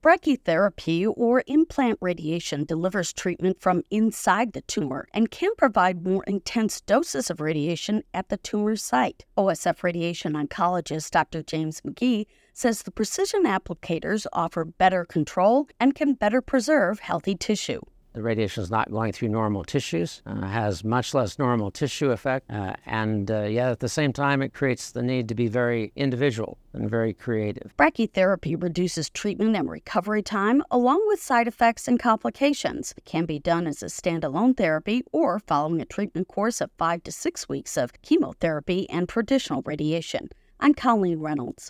Brachytherapy or implant radiation delivers treatment from inside the tumor and can provide more intense doses of radiation at the tumor site. OSF radiation oncologist Dr. James McGee says the precision applicators offer better control and can better preserve healthy tissue. The radiation is not going through normal tissues, has much less normal tissue effect, and at the same time, it creates the need to be very individual and very creative. Brachytherapy reduces treatment and recovery time, along with side effects and complications. It can be done as a standalone therapy or following a treatment course of 5 to 6 weeks of chemotherapy and traditional radiation. I'm Colleen Reynolds.